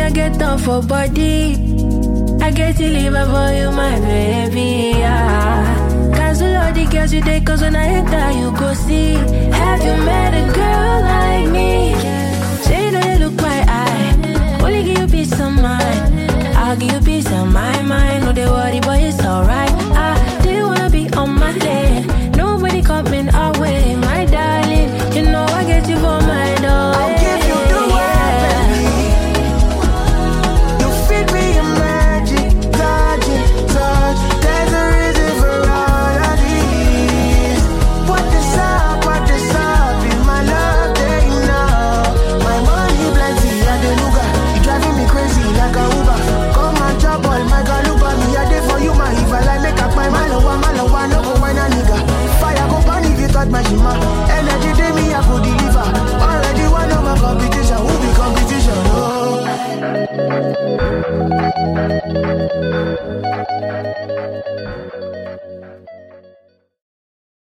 I get done for body. I get to live for you, my baby. Cancel all the girls you take, cause when I enter, you go see. Have you met a girl like me? Say you know you look my eye. Only give you peace of mind. I'll give you peace of my mind. No, they worry, but it's alright. I didn't wanna be on my lane. Nobody coming our way, my darling. You know I get you for my door. I'll give you the world, baby. You feed me your magic, touch. There's a reason for all of these. What is up, in my love, they know. My money plenty, I the luga. You driving me crazy like a Uber. Come and drop all my galuba. Me a day for you, my if I like make up my malowa, no go wine a nigga. Fire go burn if you touch my shima. Energy day me I could deliver. Already one of my competition, who be competition? Oh.